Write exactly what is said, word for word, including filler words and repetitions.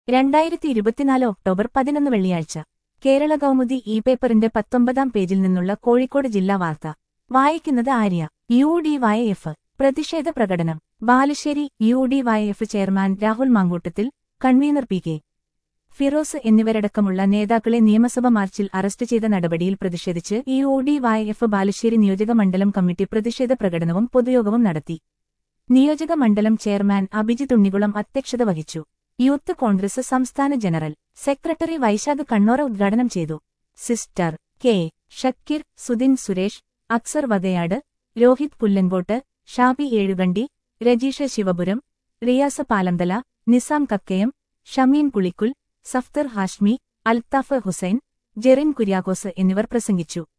രണ്ടായിരത്തി ഇരുപത്തിനാല് ഒക്ടോബർ പതിനൊന്ന് വെള്ളിയാഴ്ച കേരള കൗമുദി ഇ പേപ്പറിന്റെ പത്തൊമ്പതാം പേജിൽ നിന്നുള്ള കോഴിക്കോട് ജില്ലാ വാർത്ത വായിക്കുന്നത് Arya. U D Y F പ്രതിഷേധ പ്രകടനം. Balussery. U D Y F chairman Rahul Mankoottathil, convener P K Firoz എന്നിവരടക്കമുള്ള നേതാക്കളെ നിയമസഭ മാർച്ചിൽ അറസ്റ്റ് ചെയ്ത നടപടിയിൽ പ്രതിഷേധിച്ച് U D Y F Balussery നിയോജക മണ്ഡലം കമ്മിറ്റി പ്രതിഷേധ പ്രകടനവും പൊതുയോഗവും നടത്തി. നിയോജക മണ്ഡലം ചെയർമാൻ അഭിജിത്ത് ഉണ്ണികുളം അധ്യക്ഷത വഹിച്ചു. യൂത്ത് കോൺഗ്രസ് സംസ്ഥാന ജനറൽ സെക്രട്ടറി വൈശാഖ് കണ്ണോറ ഉദ്ഘാടനം ചെയ്തു. സിസ്റ്റർ കെ ഷക്കീർ, സുദിൻ സുരേഷ്, അക്സർ വകയാട്, രോഹിത് പുല്ലങ്കോട്ട്, ഷാബി ഏഴുകണ്ടി, രജീഷ ശിവപുരം, റിയാസ് പാലന്തല, നിസാം കക്കയം, ഷമീൻ കുളിക്കുൽ, സഫ്തർ ഹാഷ്മി, അൽത്താഫ് ഹുസൈൻ, ജെറിൻ കുര്യാക്കോസ് എന്നിവർ പ്രസംഗിച്ചു.